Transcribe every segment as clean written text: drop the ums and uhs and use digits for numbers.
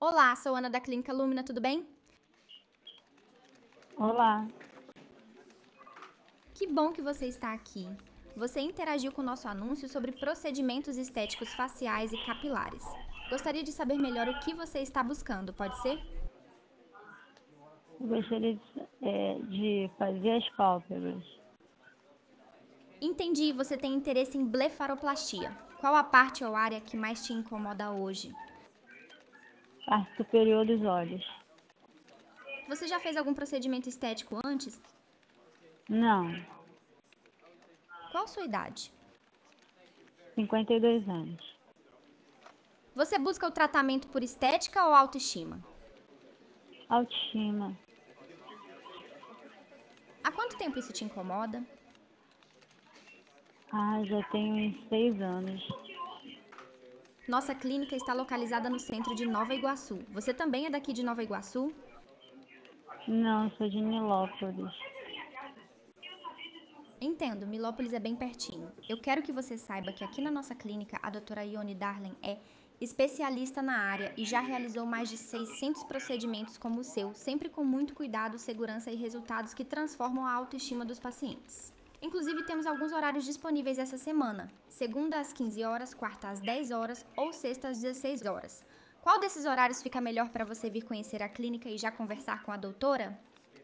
Olá, sou Ana da Clínica Lumina, tudo bem? Olá, Que bom que você está aqui. Você interagiu com o nosso anúncio sobre procedimentos estéticos faciais e capilares. Gostaria de saber melhor o que você está buscando, pode ser? eu gostaria de fazer as pálpebras, Entendi, você tem interesse em blefaroplastia. Qual a parte ou área que mais te incomoda hoje? parte superior dos olhos. Você já fez algum procedimento estético antes? Não, Qual sua idade? 52 anos. Você busca o tratamento por estética ou autoestima? Autoestima. Há quanto tempo isso te incomoda? Já tenho uns 6 anos. Nossa clínica está localizada no centro de Nova Iguaçu. Você também é daqui de Nova Iguaçu? Não, sou de Nilópolis. Entendo, Milópolis é bem pertinho. Eu quero que você saiba que aqui na nossa clínica a doutora Ione Darling é especialista na área e já realizou mais de 600 procedimentos como o seu, sempre com muito cuidado, segurança e resultados que transformam a autoestima dos pacientes. Inclusive, temos alguns horários disponíveis essa semana: segunda às 15 horas, quarta às 10 horas ou sexta às 16 horas. Qual desses horários fica melhor para você vir conhecer a clínica e já conversar com a doutora?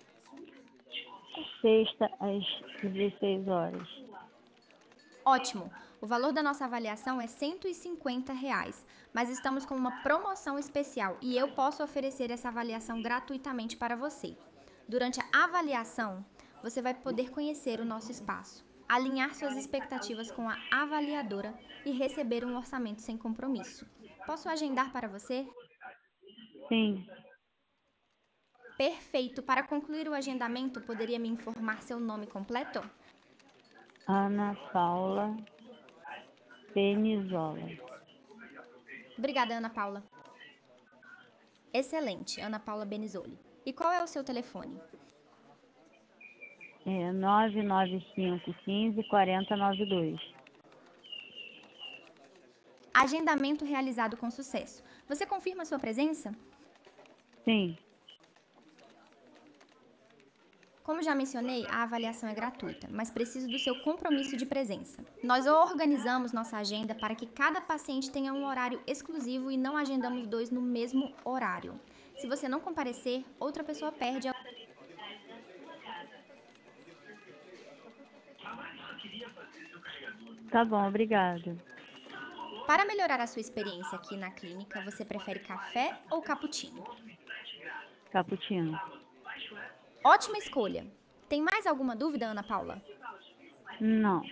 Sexta às 16 horas. Ótimo! O valor da nossa avaliação é R$ 150, mas estamos com uma promoção especial e eu posso oferecer essa avaliação gratuitamente para você. Durante a avaliação, você vai poder conhecer o nosso espaço, alinhar suas expectativas com a avaliadora e receber um orçamento sem compromisso. Posso agendar para você? Sim, Perfeito! Para concluir o agendamento, poderia me informar seu nome completo? Ana Paula Penizola. Obrigada, Ana Paula. Excelente, Ana Paula Benizoli. E qual é o seu telefone? 99515 4092. Agendamento realizado com sucesso. Você confirma sua presença? Sim, Como já mencionei, a avaliação é gratuita, mas preciso do seu compromisso de presença. Nós organizamos nossa agenda para que cada paciente tenha um horário exclusivo e não agendamos dois no mesmo horário. Se você não comparecer, outra pessoa perde a... tá bom, obrigada. Para melhorar a sua experiência aqui na clínica, você prefere café ou cappuccino? Cappuccino. Ótima escolha! Tem mais alguma dúvida, Ana Paula? Não,